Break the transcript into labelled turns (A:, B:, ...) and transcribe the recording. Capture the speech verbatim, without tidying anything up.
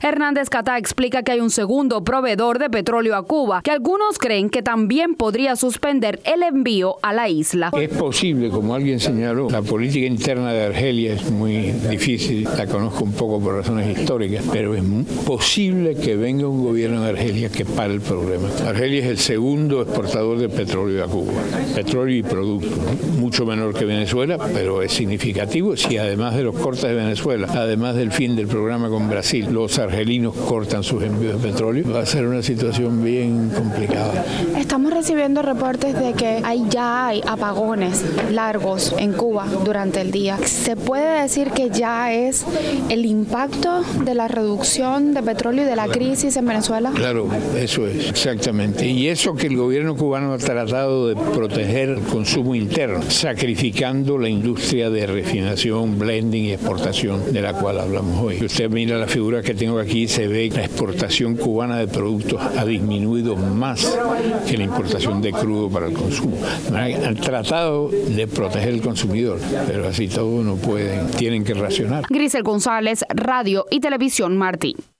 A: Hernández Catá explica que hay un segundo proveedor de petróleo a Cuba, que algunos creen que también podría suspender el envío a la isla.
B: Es posible, como alguien señaló, la política interna de Argelia es muy difícil, la conozco un poco por razones históricas, pero es posible que venga un gobierno de Argelia que pare el problema. Argelia es el segundo exportador de petróleo a Cuba, petróleo y productos, ¿no? Mucho menor que Venezuela, pero es significativo si además de los cortes de Venezuela, además del fin del programa con Brasil, los argelinos cortan sus envíos de petróleo, va a ser una situación bien complicada.
C: Estamos recibiendo reportes de que hay, ya hay apagones largos en Cuba durante el día. ¿Se puede decir que ya es el impacto de la reducción de petróleo y de la crisis en Venezuela?
B: Claro, eso es, exactamente. Y eso que el gobierno cubano ha tratado de proteger el consumo interno, sacrificando la industria de refinación, blending y exportación de la cual hablamos hoy. Si usted mira la figura que tengo aquí, se ve que la exportación cubana de productos ha disminuido más que la importación de crudo para el consumo. Han tratado de proteger al consumidor, pero así todo no pueden, tienen que racionar.
A: Grisel González, Radio y Televisión Martí.